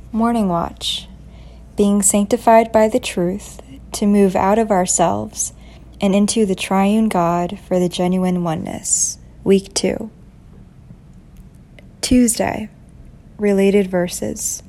Morning Watch, being sanctified by the truth to move out of ourselves and into the triune God for the genuine oneness. Week 2. Tuesday, related verses.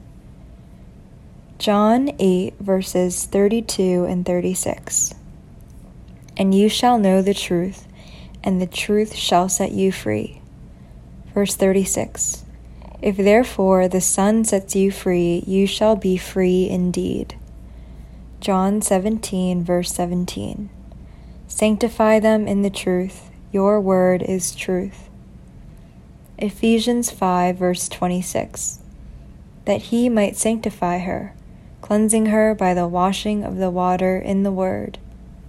John 8, verses 32 and 36. And you shall know the truth, and the truth shall set you free. Verse 36. If therefore the Son sets you free, you shall be free indeed. John 17, verse 17. Sanctify them in the truth, your word is truth. Ephesians 5, verse 26. That he might sanctify her, cleansing her by the washing of the water in the word.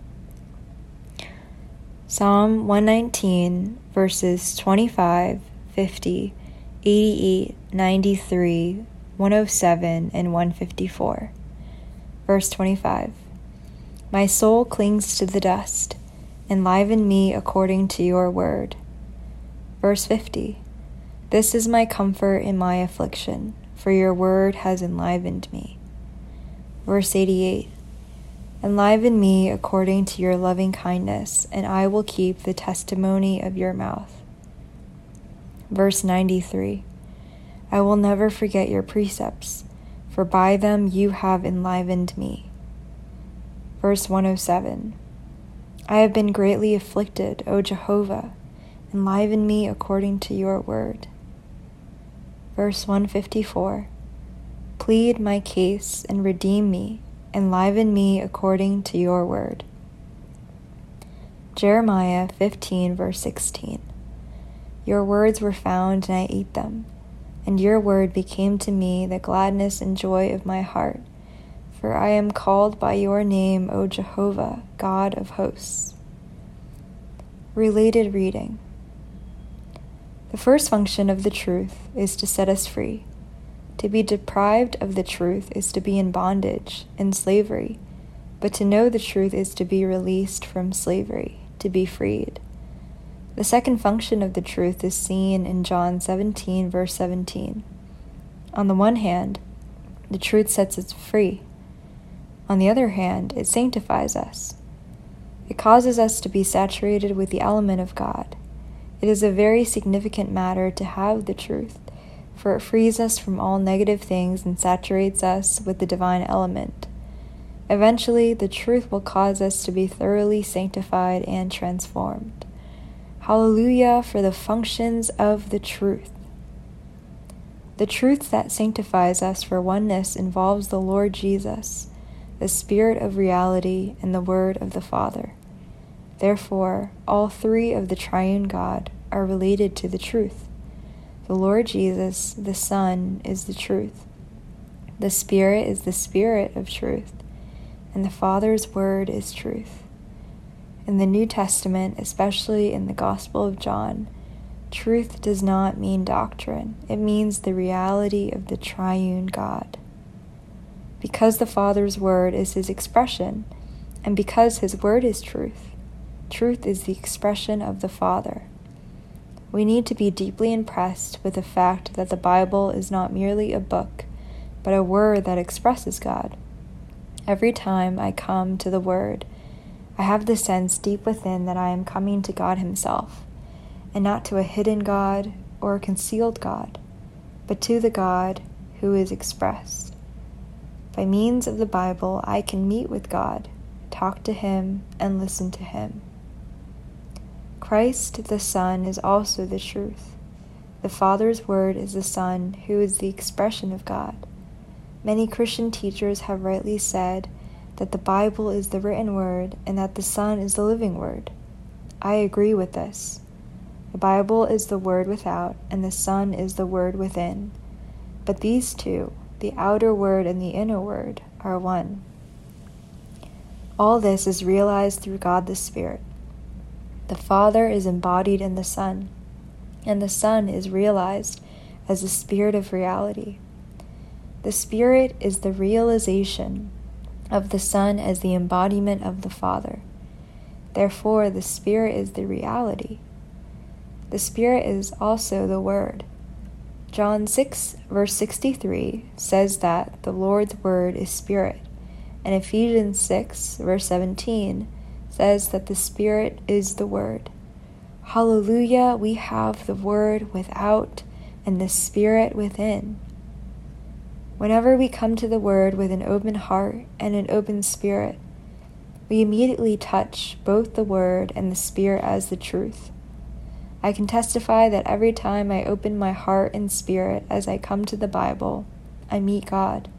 Psalm 119, verses 25, 50, 88, 93, 107, and 154. Verse 25. My soul clings to the dust. Enliven me according to your word. Verse 50. This is my comfort in my affliction, for your word has enlivened me. Verse 88. Enliven me according to your loving kindness, and I will keep the testimony of your mouth. Verse 93. I will never forget your precepts, for by them you have enlivened me. Verse 107. I have been greatly afflicted, O Jehovah, enliven me according to your word. Verse 154. Plead my case and redeem me, enliven me according to your word. Jeremiah 15, verse 16. Your words were found, and I ate them, and your word became to me the gladness and joy of my heart, for I am called by your name, O Jehovah, God of hosts. Related reading. The first function of the truth is to set us free. To be deprived of the truth is to be in bondage, in slavery, but to know the truth is to be released from slavery, to be freed. The second function of the truth is seen in John 17, verse 17. On the one hand, the truth sets us free. On the other hand, it sanctifies us. It causes us to be saturated with the element of God. It is a very significant matter to have the truth, for it frees us from all negative things and saturates us with the divine element. Eventually, the truth will cause us to be thoroughly sanctified and transformed. Hallelujah for the functions of the truth. The truth that sanctifies us for oneness involves the Lord Jesus, the Spirit of reality, and the Word of the Father. Therefore, all three of the triune God are related to the truth. The Lord Jesus, the Son, is the truth. The Spirit is the Spirit of truth, and the Father's Word is truth. In the New Testament, especially in the Gospel of John, truth does not mean doctrine. It means the reality of the triune God. Because the Father's Word is his expression, and because his Word is truth, truth is the expression of the Father. We need to be deeply impressed with the fact that the Bible is not merely a book, but a word that expresses God. Every time I come to the Word, I have the sense deep within that I am coming to God himself, and not to a hidden God or a concealed God, but to the God who is expressed. By means of the Bible, I can meet with God, talk to him, and listen to him. Christ the Son is also the truth. The Father's Word is the Son, who is the expression of God. Many Christian teachers have rightly said that the Bible is the written word and that the Son is the living word. I agree with this. The Bible is the word without, and the Son is the word within. But these two, the outer word and the inner word, are one. All this is realized through God the Spirit. The Father is embodied in the Son, and the Son is realized as the Spirit of reality. The Spirit is the realization of the Son as the embodiment of the Father. Therefore, the Spirit is the reality. The Spirit is also the Word. John 6, verse 63 says that the Lord's word is spirit, and Ephesians 6, verse 17 says that the Spirit is the Word. Hallelujah, we have the Word without and the Spirit within. Whenever we come to the Word with an open heart and an open spirit, we immediately touch both the Word and the Spirit as the truth. I can testify that every time I open my heart and spirit as I come to the Bible, I meet God.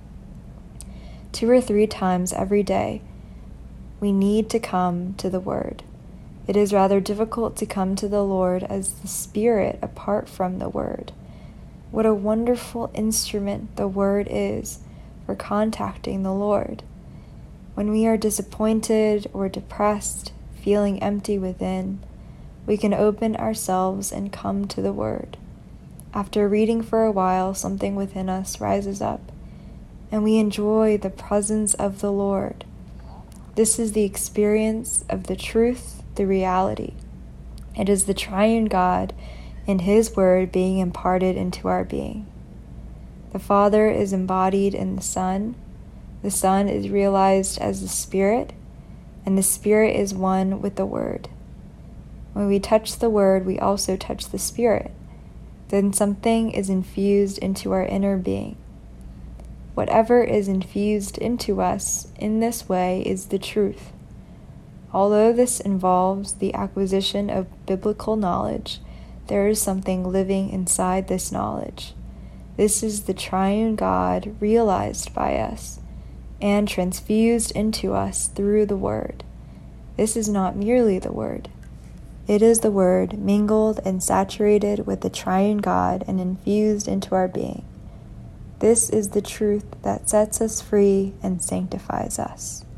2 or 3 times every day, we need to come to the Word. It is rather difficult to come to the Lord as the Spirit apart from the Word. What a wonderful instrument the Word is for contacting the Lord. When we are disappointed or depressed, feeling empty within, we can open ourselves and come to the Word. After reading for a while, something within us rises up, and we enjoy the presence of the Lord. This is the experience of the truth, the reality. It is the triune God and His Word being imparted into our being. The Father is embodied in the Son is realized as the Spirit, and the Spirit is one with the Word. When we touch the Word, we also touch the Spirit. Then something is infused into our inner being. Whatever is infused into us in this way is the truth. Although this involves the acquisition of biblical knowledge, there is something living inside this knowledge. This is the triune God realized by us and transfused into us through the Word. This is not merely the Word. It is the Word mingled and saturated with the triune God and infused into our being. This is the truth that sets us free and sanctifies us.